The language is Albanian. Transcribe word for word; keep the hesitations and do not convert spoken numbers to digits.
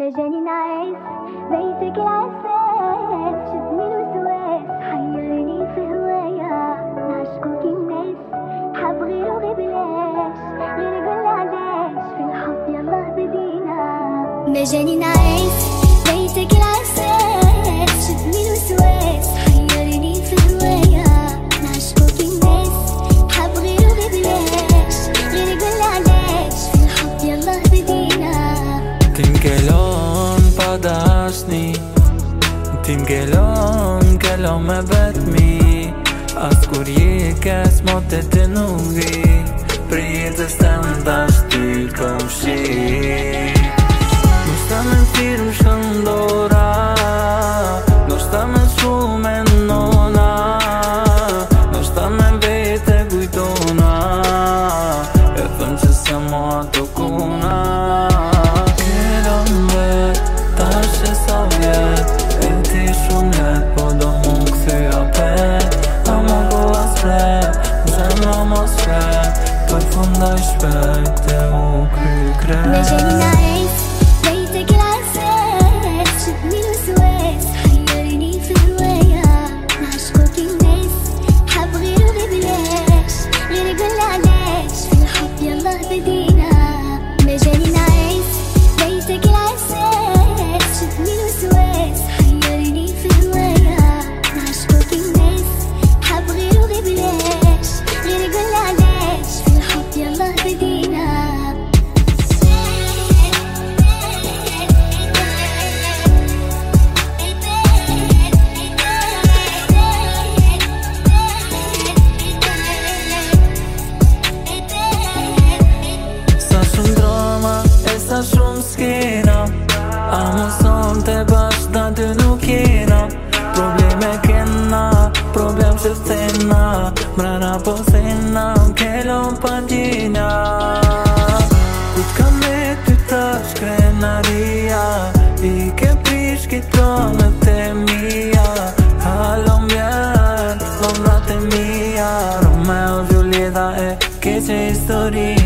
مجاني نعيس بيتك العساس شدني الوسواس حيرني في هوايا نعشقوك الناس حاب غيره غير بلاش غير قول علاش في الحب يلا بدينا مجاني نعيس بيتك العساس شدني الوسواس حيرني في هوايا نعشقوك الناس حاب غيره غير بلاش غير قول علاش في الحب يلا بدينا Tim kelon pa dashni Tim kelon, kelon me vetmi As kur je kes mote të nuk vi Për jetës të më dash ty kom shi Nështë ta me firm shëndora Nështë ta me shume nona Nështë ta me vete kujtona E thëm që se mo ato kuna Përfundoj shpejt e u kry kret مجاني نعيس بيتك العساس شدني الوسواس حيرني في هوايا نعشقوك الناس حاب غيره غير بلاش غير قول علاش في الحب يلا بدينا مجاني نعيس بيتك العساس شدني الوسواس حيرني في هوايا نعشقوك الناس حاب غيره غير بلاش غير قول علاش في الحب يلا بدينا Sa shumë s'kena A më son të bashkë të nuk jena Probleme kena, problem që thena Mrena po thena, m'kelon pa gjina Ku t'ka me ty ta shkrenaria I ke prish kitonë të mija Halo m'vjen, lomrat e mija Romeo, Julieta e keqe histori